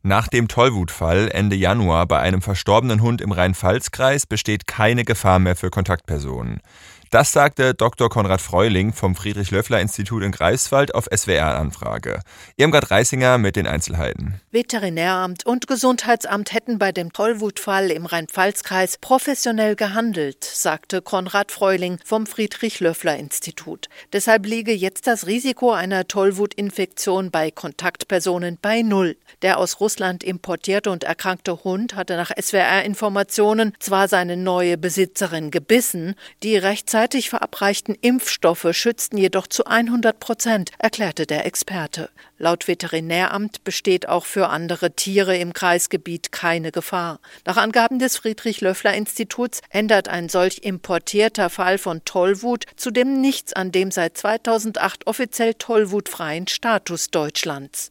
Nach dem Tollwutfall Ende Januar bei einem verstorbenen Hund im Rhein-Pfalz-Kreis besteht keine Gefahr mehr für Kontaktpersonen. Das sagte Dr. Konrad Freuling vom Friedrich-Löffler-Institut in Greifswald auf SWR-Anfrage. Irmgard Reisinger mit den Einzelheiten. Veterinäramt und Gesundheitsamt hätten bei dem Tollwutfall im Rhein-Pfalz-Kreis professionell gehandelt, sagte Konrad Freuling vom Friedrich-Löffler-Institut. Deshalb liege jetzt das Risiko einer Tollwutinfektion bei Kontaktpersonen bei 0. Der aus Russland importierte und erkrankte Hund hatte nach SWR-Informationen zwar seine neue Besitzerin gebissen, die rechtzeitig verabreichten Impfstoffe schützten jedoch zu 100%, erklärte der Experte. Laut Veterinäramt besteht auch für andere Tiere im Kreisgebiet keine Gefahr. Nach Angaben des Friedrich-Löffler-Instituts ändert ein solch importierter Fall von Tollwut zudem nichts an dem seit 2008 offiziell tollwutfreien Status Deutschlands.